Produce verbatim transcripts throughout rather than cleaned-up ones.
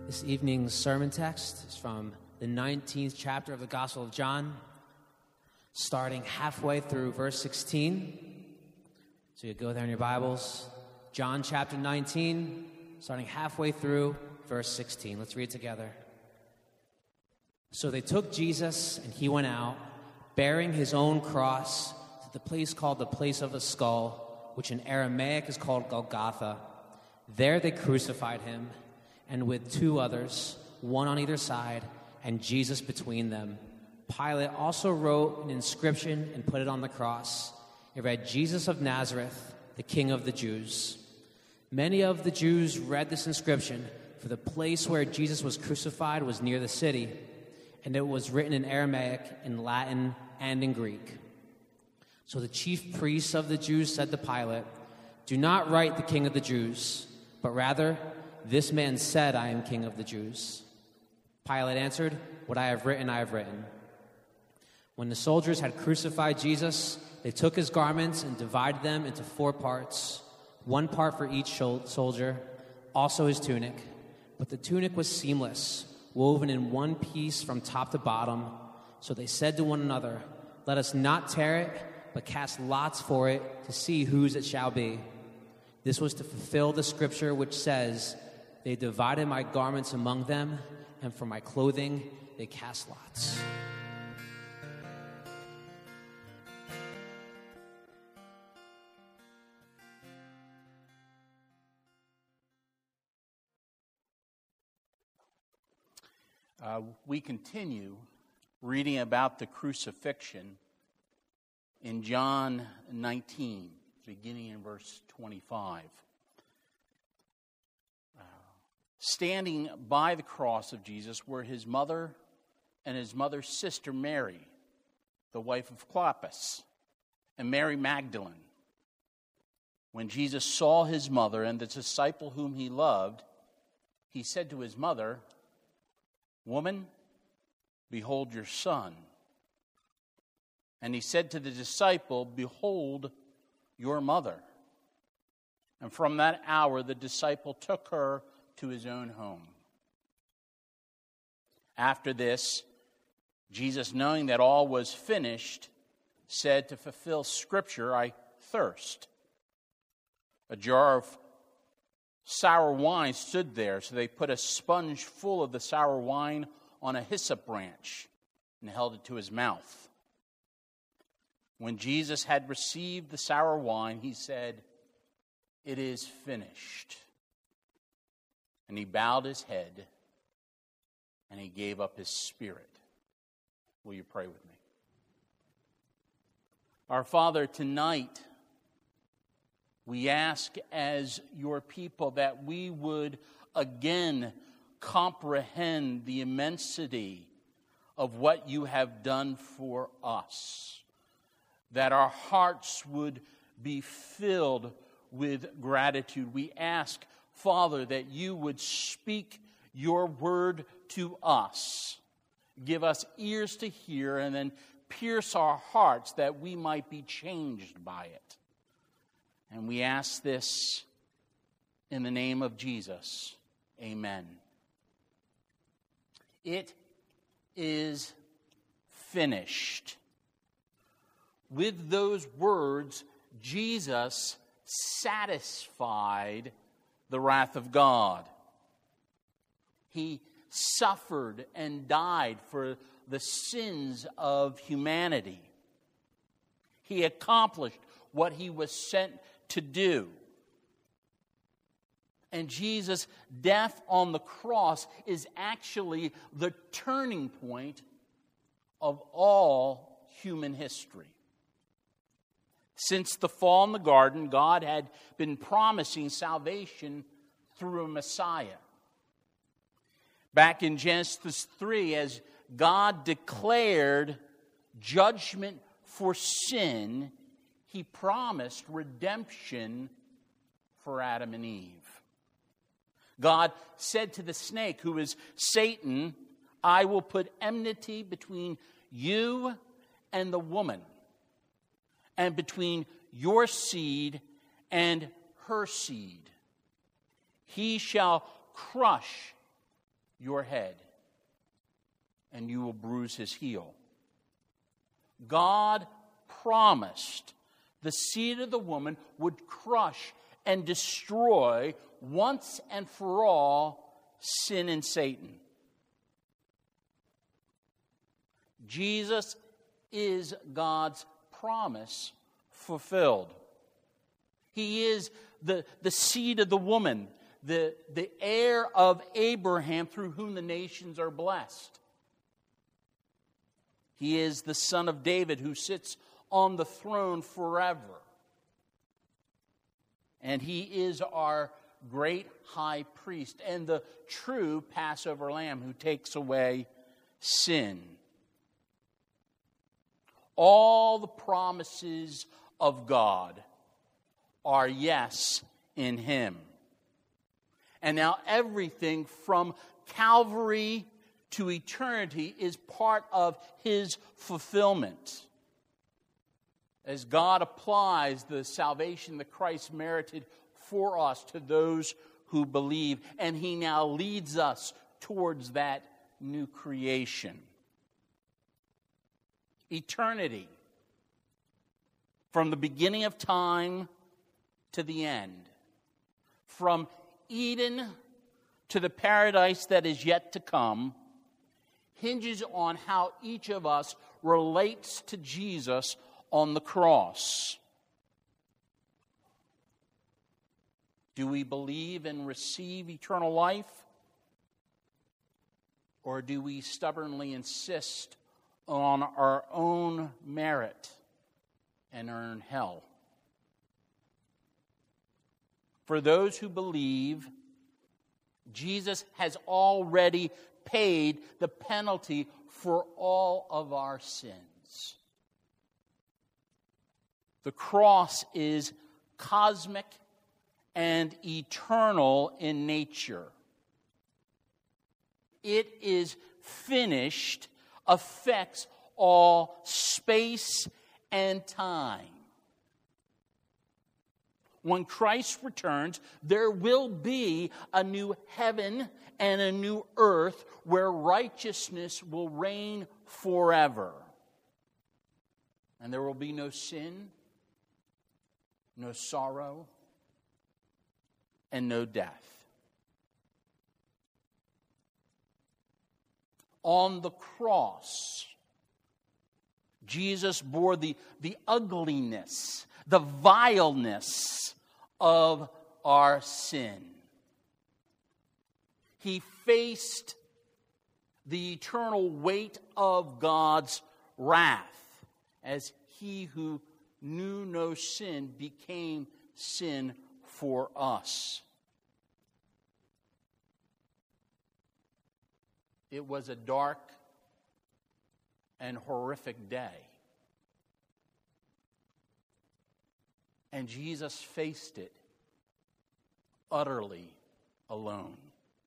This evening's sermon text is from the nineteenth chapter of the Gospel of John, starting halfway through verse sixteen. So you go there in your Bibles. John chapter nineteen, starting halfway through verse sixteen. Let's read together. So they took Jesus, and he went out, bearing his own cross, to the place called the place of the skull, which in Aramaic is called Golgotha. There they crucified him, and with two others, one on either side, and Jesus between them. Pilate also wrote an inscription and put it on the cross. It read, Jesus of Nazareth, the King of the Jews. Many of the Jews read this inscription, for the place where Jesus was crucified was near the city, and it was written in Aramaic, in Latin, and in Greek. So the chief priests of the Jews said to Pilate, do not write the King of the Jews, but rather, this man said, I am King of the Jews. Pilate answered, what I have written, I have written. When the soldiers had crucified Jesus, they took his garments and divided them into four parts, one part for each soldier, also his tunic. But the tunic was seamless, woven in one piece from top to bottom. So they said to one another, let us not tear it, but cast lots for it to see whose it shall be. This was to fulfill the scripture which says, they divided my garments among them, and for my clothing they cast lots. Uh, we continue reading about the crucifixion in John nineteen, beginning in verse twenty-five. Standing by the cross of Jesus were his mother and his mother's sister Mary, the wife of Clopas, and Mary Magdalene. When Jesus saw his mother and the disciple whom he loved, he said to his mother, woman, behold your son. And he said to the disciple, behold your mother. And from that hour the disciple took her to his own home. After this, Jesus, knowing that all was finished, said, to fulfill Scripture, I thirst. A jar of sour wine stood there, so they put a sponge full of the sour wine on a hyssop branch and held it to his mouth. When Jesus had received the sour wine, he said, it is finished. And he bowed his head, and he gave up his spirit. Will you pray with me? Our Father, tonight, we ask as your people that we would again comprehend the immensity of what you have done for us, that our hearts would be filled with gratitude. We ask, Father, that you would speak your word to us. Give us ears to hear, and then pierce our hearts that we might be changed by it. And we ask this in the name of Jesus. Amen. It is finished. With those words, Jesus satisfied the wrath of God. He suffered and died for the sins of humanity. He accomplished what he was sent to do. And Jesus' death on the cross is actually the turning point of all human history. Since the fall in the garden, God had been promising salvation through a Messiah. Back in Genesis three, as God declared judgment for sin, he promised redemption for Adam and Eve. God said to the snake, who is Satan, I will put enmity between you and the woman, and between your seed and her seed. He shall crush your head, and you will bruise his heel. God promised the seed of the woman would crush and destroy once and for all sin and Satan. Jesus is God's promise fulfilled. He is the, the seed of the woman, the, the heir of Abraham through whom the nations are blessed. He is the son of David who sits on the throne forever. And he is our great high priest and the true Passover lamb who takes away sin. All the promises of God are yes in him. And now everything from Calvary to eternity is part of his fulfillment. As God applies the salvation that Christ merited for us to those who believe, and he now leads us towards that new creation. Eternity, from the beginning of time to the end, from Eden to the paradise that is yet to come, hinges on how each of us relates to Jesus on the cross. Do we believe and receive eternal life? Or do we stubbornly insist on our own merit and earn hell? For those who believe, Jesus has already paid the penalty for all of our sins. The cross is cosmic and eternal in nature. It is finished, affects all space and time. When Christ returns, there will be a new heaven and a new earth where righteousness will reign forever. And there will be no sin, no sorrow, and no death. On the cross, Jesus bore the, the ugliness, the vileness of our sin. He faced the eternal weight of God's wrath as he who knew no sin became sin for us. It was a dark and horrific day. And Jesus faced it utterly alone.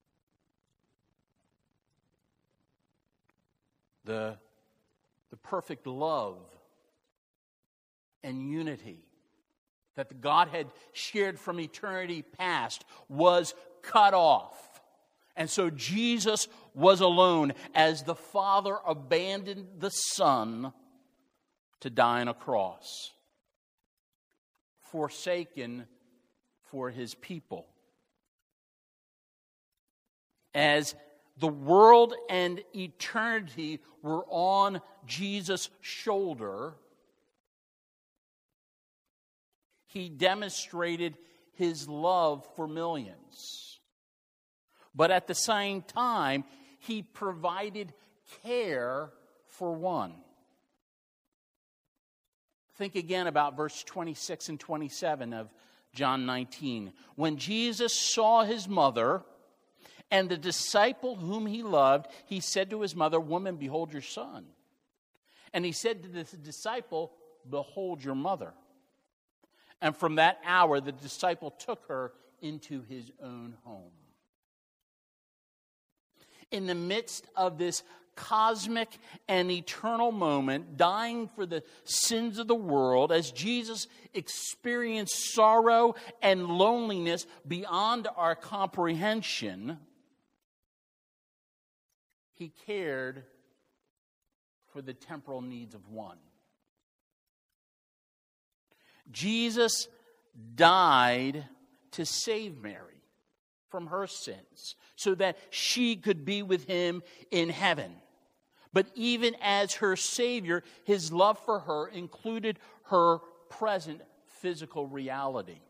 The, the perfect love and unity that the Godhead shared from eternity past was cut off. And so Jesus was alone as the Father abandoned the Son to die on a cross, forsaken for his people. As the world and eternity were on Jesus' shoulder, he demonstrated his love for millions. But at the same time, he provided care for one. Think again about verse twenty-six and twenty-seven of John nineteen. When Jesus saw his mother and the disciple whom he loved, he said to his mother, "Woman, behold your son." And he said to the disciple, "Behold your mother." And from that hour, the disciple took her into his own home. In the midst of this cosmic and eternal moment, dying for the sins of the world, as Jesus experienced sorrow and loneliness beyond our comprehension, He cared for the temporal needs of one. Jesus died to save Mary from her sins so that she could be with him in heaven. But even as her Savior, his love for her included her present physical reality.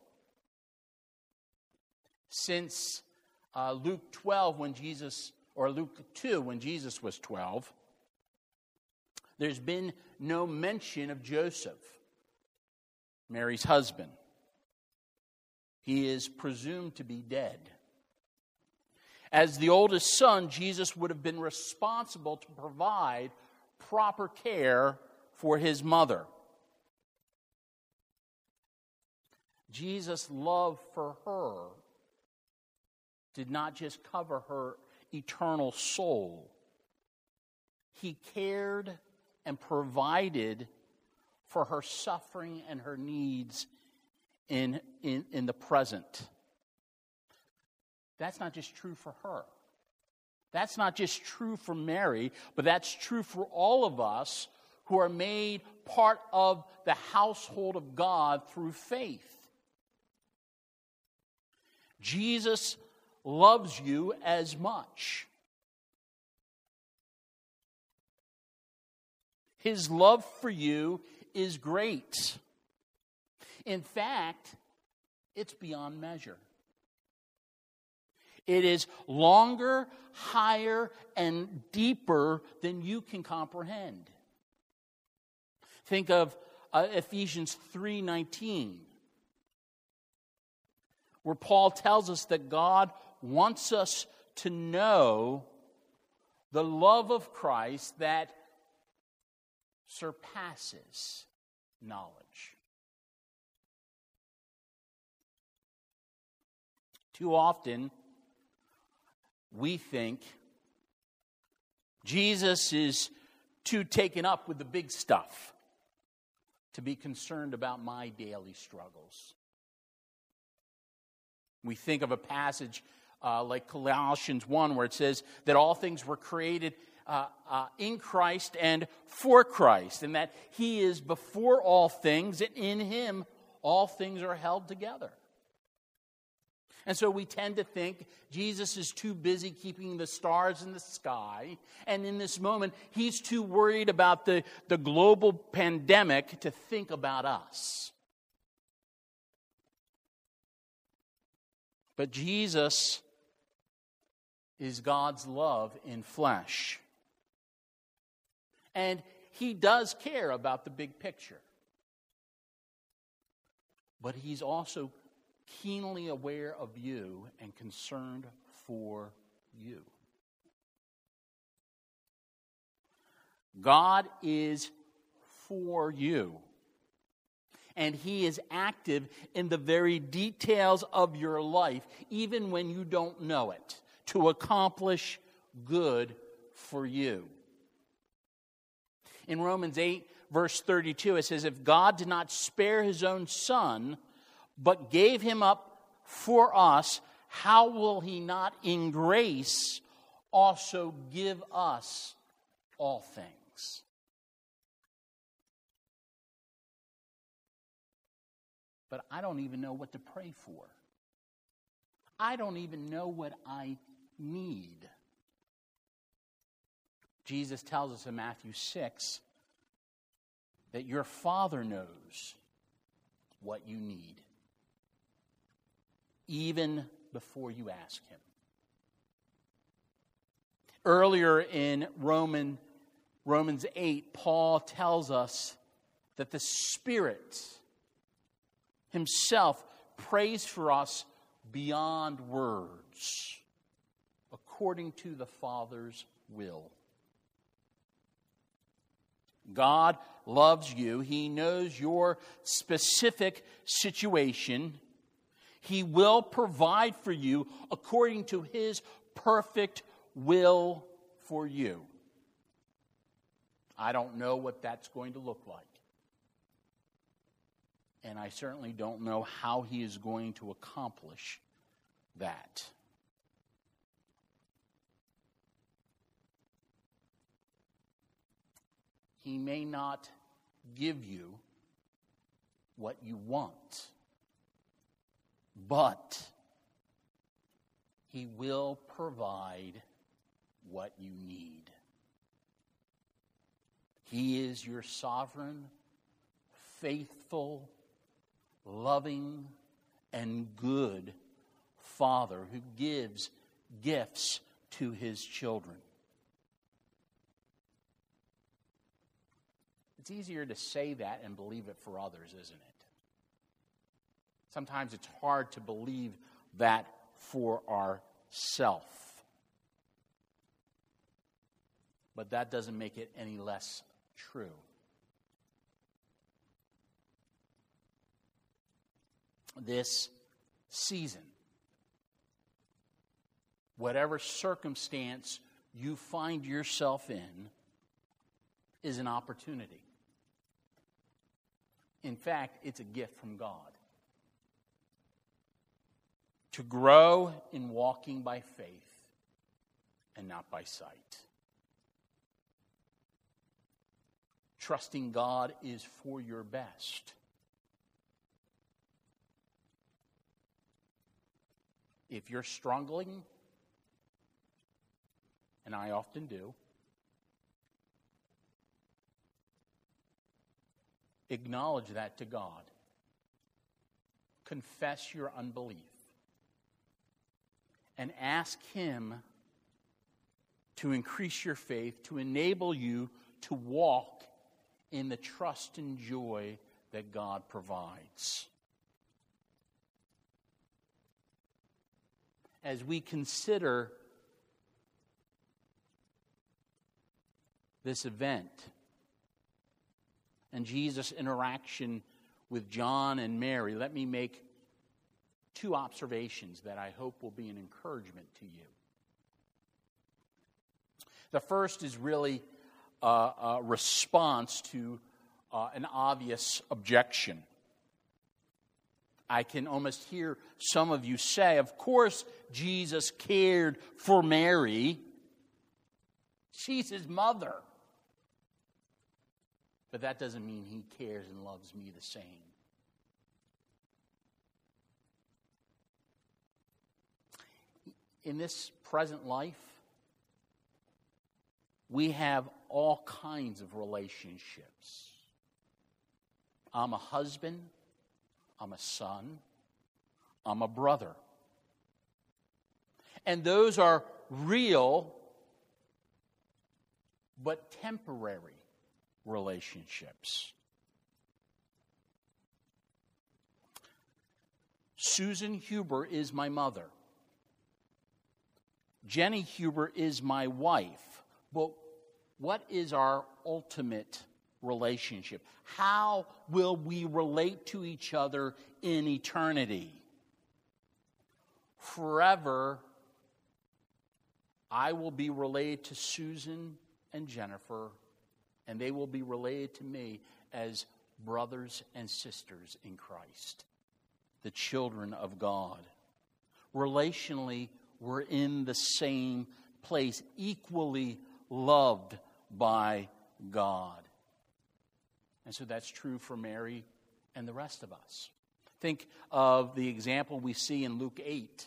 Since uh, Luke twelve, when Jesus, or Luke two, when Jesus was twelve, there's been no mention of Joseph, Mary's husband. He is presumed to be dead. As the oldest son, Jesus would have been responsible to provide proper care for his mother. Jesus' love for her did not just cover her eternal soul. He cared and provided for her suffering and her needs in, in, in the present. That's not just true for her. That's not just true for Mary, but that's true for all of us who are made part of the household of God through faith. Jesus loves you as much. His love for you is great. In fact, it's beyond measure. It is longer, higher, and deeper than you can comprehend. Think of uh, Ephesians three nineteen, where Paul tells us that God wants us to know the love of Christ that surpasses knowledge. Too often, we think Jesus is too taken up with the big stuff to be concerned about my daily struggles. We think of a passage uh, like Colossians one, where it says that all things were created uh, uh, in Christ and for Christ, and that He is before all things, and in Him all things are held together. And so we tend to think Jesus is too busy keeping the stars in the sky, and in this moment, He's too worried about the, the global pandemic to think about us. But Jesus is God's love in flesh. And He does care about the big picture. But He's also keenly aware of you and concerned for you. God is for you. And He is active in the very details of your life, even when you don't know it, to accomplish good for you. In Romans eight, verse thirty-two, it says, if God did not spare His own Son, but gave Him up for us, how will He not in grace also give us all things? But I don't even know what to pray for. I don't even know what I need. Jesus tells us in Matthew six that your Father knows what you need, even before you ask Him. Earlier in Roman, Romans eight, Paul tells us that the Spirit Himself prays for us beyond words, according to the Father's will. God loves you. He knows your specific situation. He will provide for you according to His perfect will for you. I don't know what that's going to look like. And I certainly don't know how He is going to accomplish that. He may not give you what you want, but He will provide what you need. He is your sovereign, faithful, loving, and good Father who gives gifts to His children. It's easier to say that and believe it for others, isn't it? Sometimes it's hard to believe that for ourselves. But that doesn't make it any less true. This season, whatever circumstance you find yourself in, is an opportunity. In fact, it's a gift from God. To grow in walking by faith and not by sight. Trusting God is for your best. If you're struggling, and I often do, acknowledge that to God. Confess your unbelief. And ask Him to increase your faith, to enable you to walk in the trust and joy that God provides. As we consider this event and Jesus' interaction with John and Mary, let me make two observations that I hope will be an encouragement to you. The first is really a, a response to uh, an obvious objection. I can almost hear some of you say, of course Jesus cared for Mary. She's His mother. But that doesn't mean He cares and loves me the same. In this present life, we have all kinds of relationships. I'm a husband. I'm a son. I'm a brother. And those are real but temporary relationships. Susan Huber is my mother. Jenny Huber is my wife. But what is our ultimate relationship? How will we relate to each other in eternity? Forever, I will be related to Susan and Jennifer, and they will be related to me as brothers and sisters in Christ, the children of God. Relationally, we're in the same place, equally loved by God. And so that's true for Mary and the rest of us. Think of the example we see in Luke eight.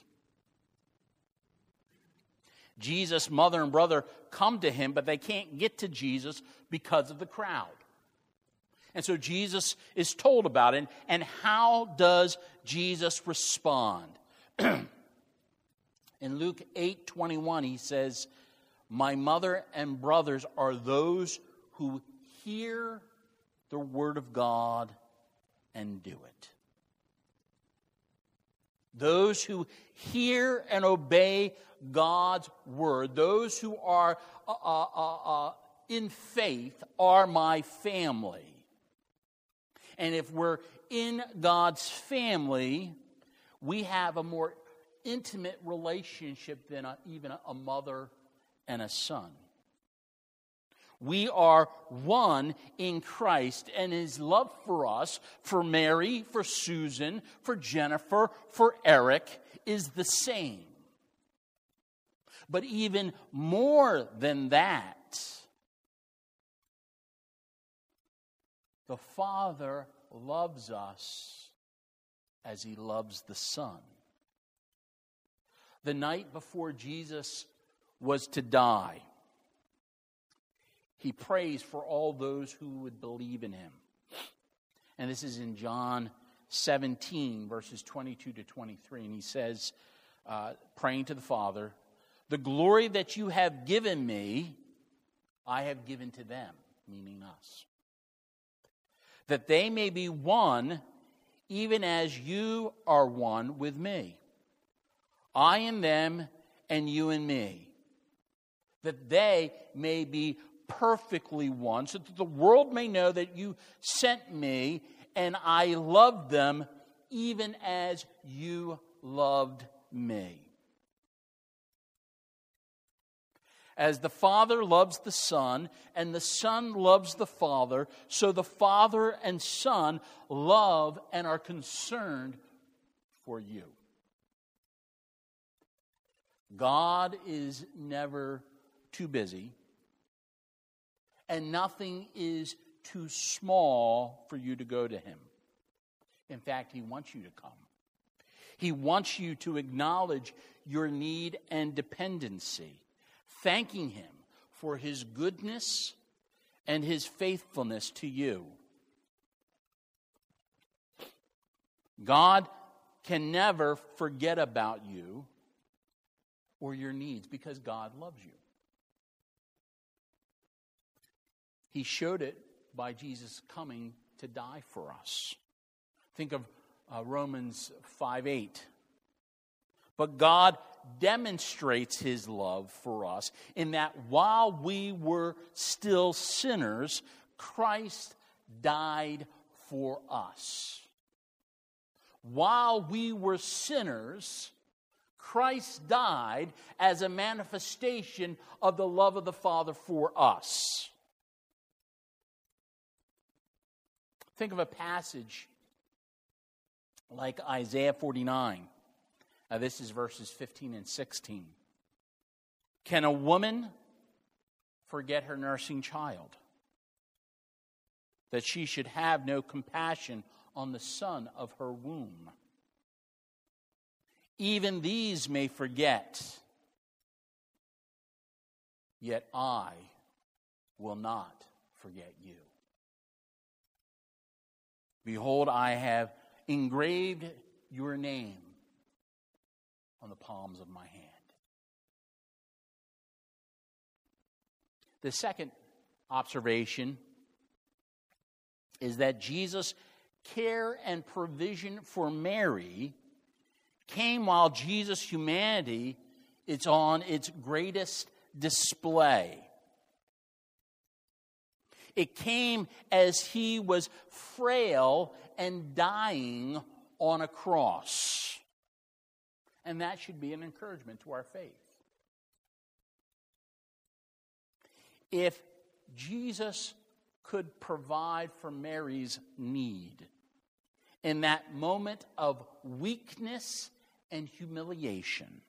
Jesus' mother and brother come to Him, but they can't get to Jesus because of the crowd. And so Jesus is told about it. And how does Jesus respond? In Luke eight twenty-one, He says, "My mother and brothers are those who hear the word of God and do it." Those who hear and obey God's word, those who are uh, uh, uh, in faith, are my family. And if we're in God's family, we have a more intimate relationship than a, even a mother and a son. We are one in Christ, and His love for us, for Mary, for Susan, for Jennifer, for Eric, is the same. But even more than that, The Father loves us as he loves the Son. The night before Jesus was to die, he prays for all those who would believe in him. And this is in John seventeen, verses twenty-two to twenty-three. And he says, uh, praying to the Father, "The glory that you have given me, I have given to them," meaning us, "that they may be one, even as you are one with me. I in them, and you in me, that they may be perfectly one, so that the world may know that you sent me, and I loved them, even as you loved me." As the Father loves the Son, and the Son loves the Father, so the Father and Son love and are concerned for you. God is never too busy, and nothing is too small for you to go to him. In fact, he wants you to come. He wants you to acknowledge your need and dependency, thanking him for his goodness and his faithfulness to you. God can never forget about you or your needs because God loves you. He showed it by Jesus coming to die for us. Think of uh, Romans five eight. But God demonstrates his love for us in that while we were still sinners, Christ died for us. While we were sinners, Christ died as a manifestation of the love of the Father for us. Think of a passage like Isaiah forty-nine. Now, this is verses fifteen and sixteen. Can a woman forget her nursing child, that she should have no compassion on the son of her womb? Even these may forget, yet I will not forget you. Behold, I have engraved your name on the palms of my hand. The second observation is that Jesus' care and provision for Mary came while Jesus' humanity is on its greatest display. It came as he was frail and dying on a cross. And that should be an encouragement to our faith. If Jesus could provide for Mary's need in that moment of weakness and humiliation,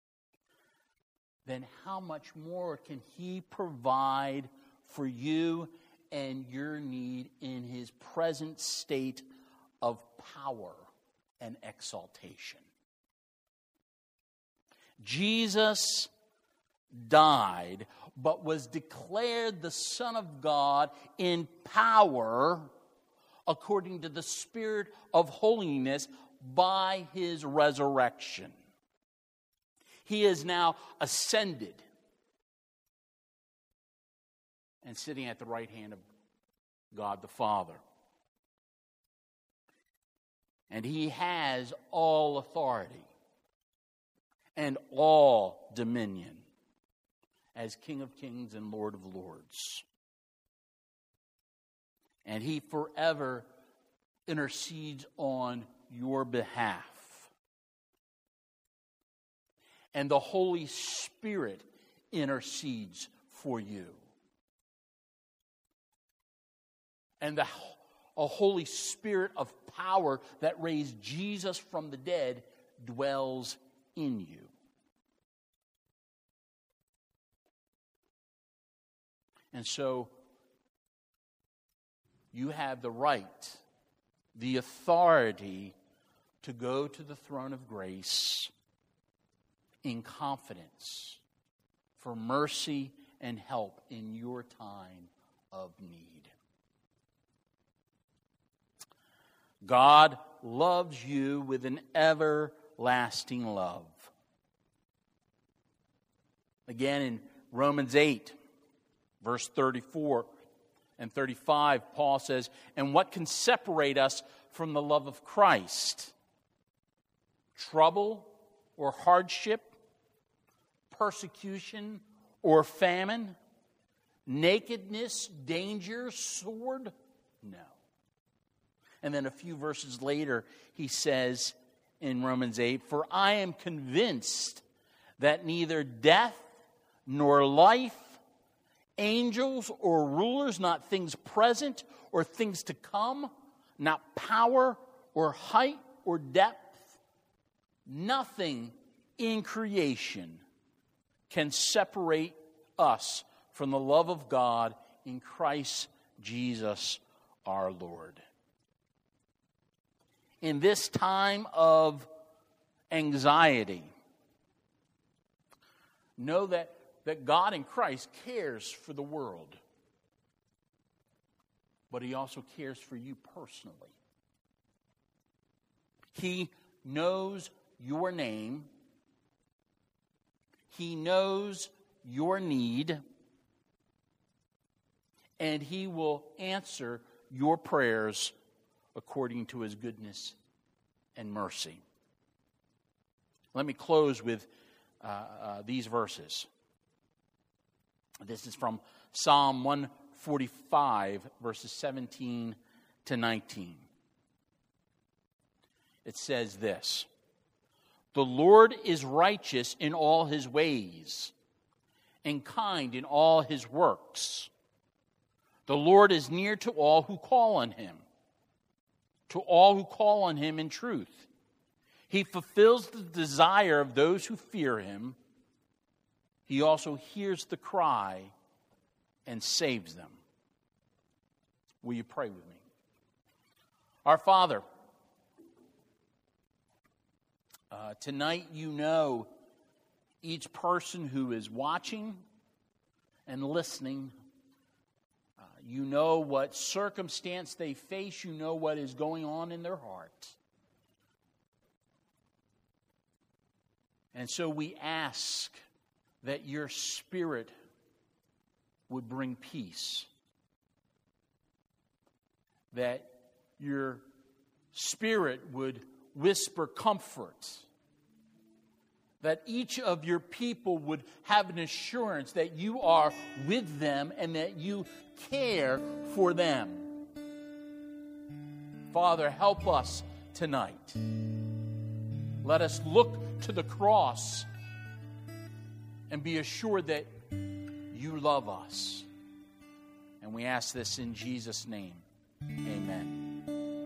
then how much more can he provide for you and your need in his present state of power and exaltation? Jesus died, but was declared the Son of God in power according to the Spirit of holiness by his resurrection. He is now ascended and sitting at the right hand of God the Father. And he has all authority and all dominion as King of Kings and Lord of Lords. And he forever intercedes on your behalf. And the Holy Spirit intercedes for you. And the a Holy Spirit of power that raised Jesus from the dead dwells in you. And so, you have the right, the authority to go to the throne of grace in confidence for mercy and help in your time of need. God loves you with an everlasting love. Again, in Romans eight, verse thirty-four and thirty-five, Paul says, "And what can separate us from the love of Christ? Trouble or hardship, persecution or famine, nakedness, danger, sword? No." And then a few verses later, he says in Romans eight, "For I am convinced that neither death nor life, angels or rulers, not things present or things to come, not power or height or depth, nothing in creation can separate us from the love of God in Christ Jesus our Lord." In this time of anxiety, know that, that God in Christ cares for the world, but He also cares for you personally. He knows your name. He knows your need, and He will answer your prayers according to His goodness and mercy. Let me close with uh, uh, these verses. This is from Psalm one forty-five, verses seventeen to nineteen. It says this: "The Lord is righteous in all His ways, and kind in all His works. The Lord is near to all who call on Him, to all who call on Him in truth. He fulfills the desire of those who fear Him. He also hears the cry and saves them." Will you pray with me? Our Father, uh, tonight you know each person who is watching and listening. Uh, you know what circumstance they face. You know what is going on in their heart. And so we ask that your Spirit would bring peace, that your Spirit would whisper comfort, that each of your people would have an assurance that you are with them and that you care for them. Father, help us tonight. Let us look to the cross and be assured that you love us. And we ask this in Jesus' name. Amen.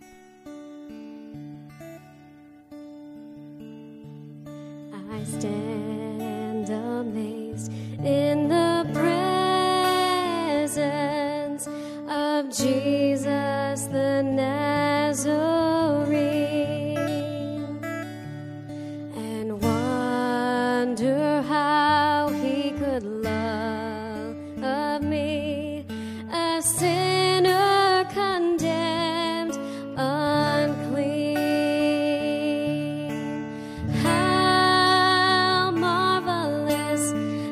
I stand amazed in the presence of Jesus the Nazarene, and wonder how He could love me, a sinner condemned unclean. How marvelous,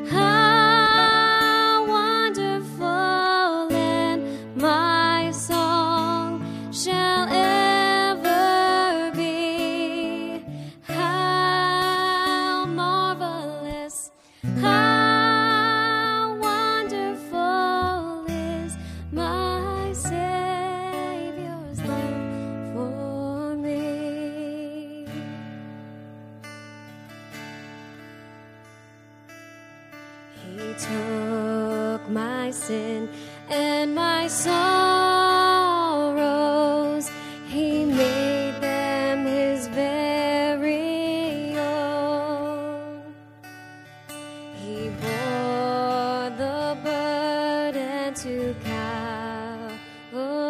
how wonderful, and my song shall ever be. How marvelous, how wonderful is my Savior's love for me. He took my sin and my sorrows. He made them His very own. He bore the burden to Calvary.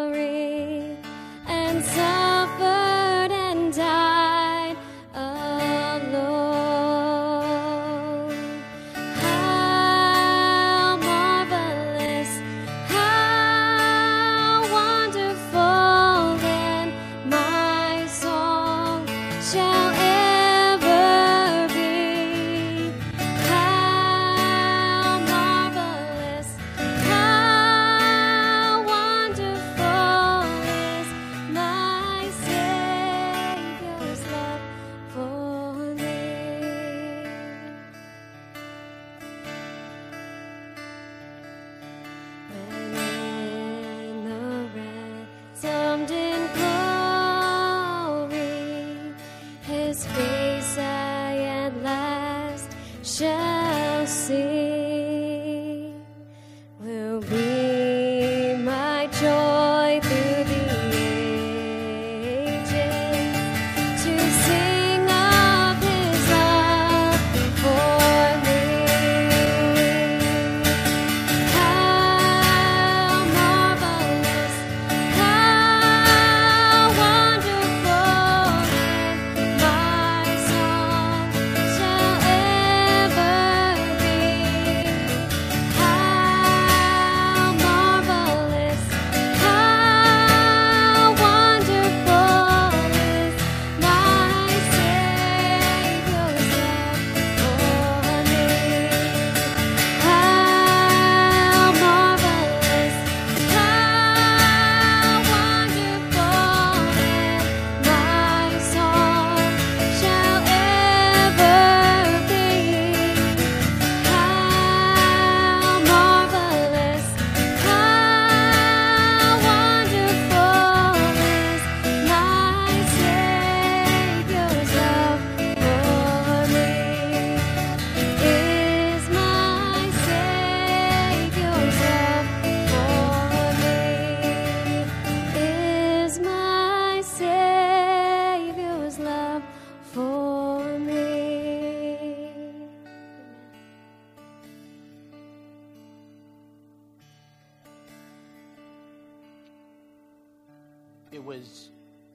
it was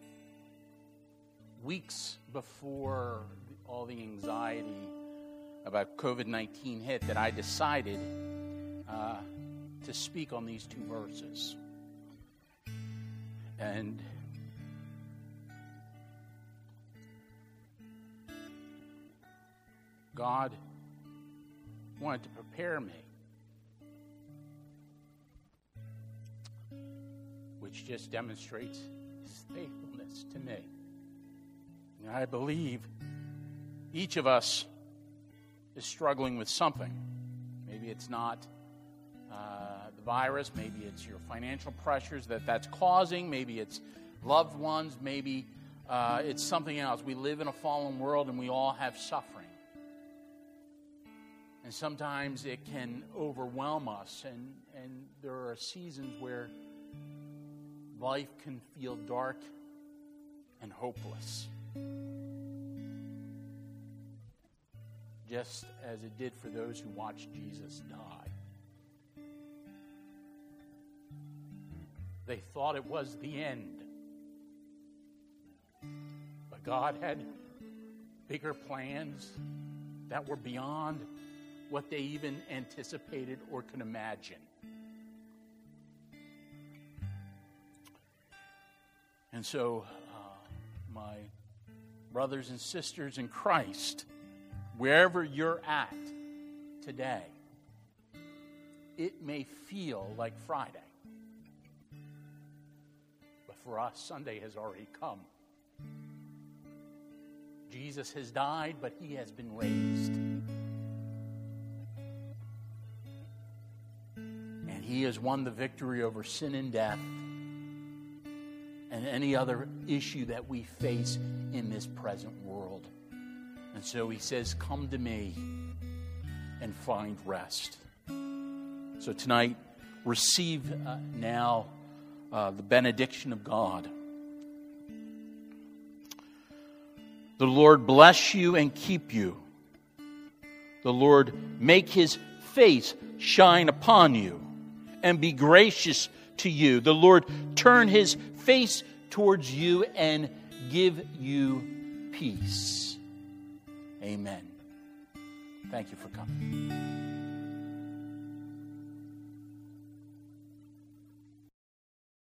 weeks before all the anxiety about covid nineteen hit that I decided uh, to speak on these two verses. And God wanted to prepare me, which just demonstrates His faithfulness to me. And I believe each of us is struggling with something. Maybe it's not uh, the virus. Maybe it's your financial pressures that that's causing. Maybe it's loved ones. Maybe uh, it's something else. We live in a fallen world, and we all have suffering. And sometimes it can overwhelm us, and, and there are seasons where life can feel dark and hopeless, just as it did for those who watched Jesus die. They thought it was the end, but God had bigger plans that were beyond what they even anticipated or could imagine. And so, uh, my brothers and sisters in Christ, wherever you're at today, it may feel like Friday. But for us, Sunday has already come. Jesus has died, but He has been raised. And He has won the victory over sin and death and any other issue that we face in this present world. And so He says, come to me and find rest. So tonight, receive uh, now uh, the benediction of God. The Lord bless you and keep you. The Lord make His face shine upon you and be gracious to you. The Lord turn His face towards you and give you peace. Amen. Thank you for coming.